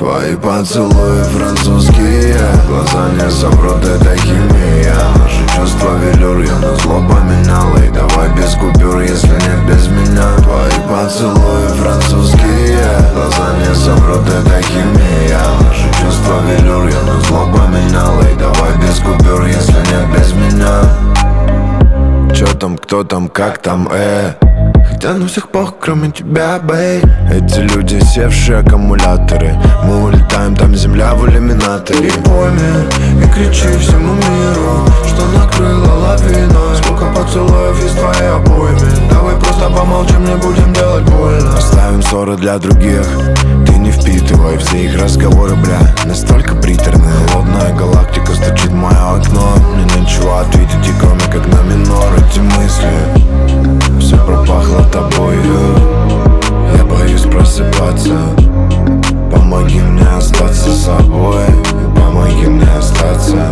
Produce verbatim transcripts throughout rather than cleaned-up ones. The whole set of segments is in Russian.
Твои поцелуи французские, глаза не замрут, это химия. Наши чувства велюр, я на зло поменял. И давай без купюр, если нет без меня. Твои поцелуи французские, глаза не замрут, это химия. Наши чувства велюр, я на зло поменял. И давай без купюр, если нет без меня. Чё там, кто там, как там, э Хотя на всех похуй, кроме тебя, бэй. Эти люди севшие аккумуляторы. Мы улетаем, там земля в иллюминаторе. Не пойми и кричи всему миру, что накрыла лавина. Сколько поцелуев из твоей обойми. Давай просто помолчим, не будем делать больно. Оставим ссоры для других, ты не впитывай все их разговоры, бля. Настолько приторная, холодная галактика стучит в мое окно. Мне нечего ответить, и кроме как на минор. Эти мысли, все пропахло тобою. Я боюсь просыпаться. Помоги мне остаться собой. Помоги мне остаться.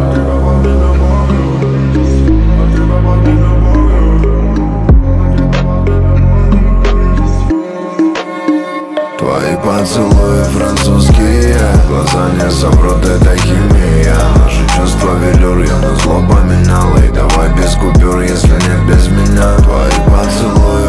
Твои поцелуи французские, глаза не замрут, это химия. Наши чувства велюр, я на зло поменял. И давай без купюр, если нет без меня. Твои поцелуи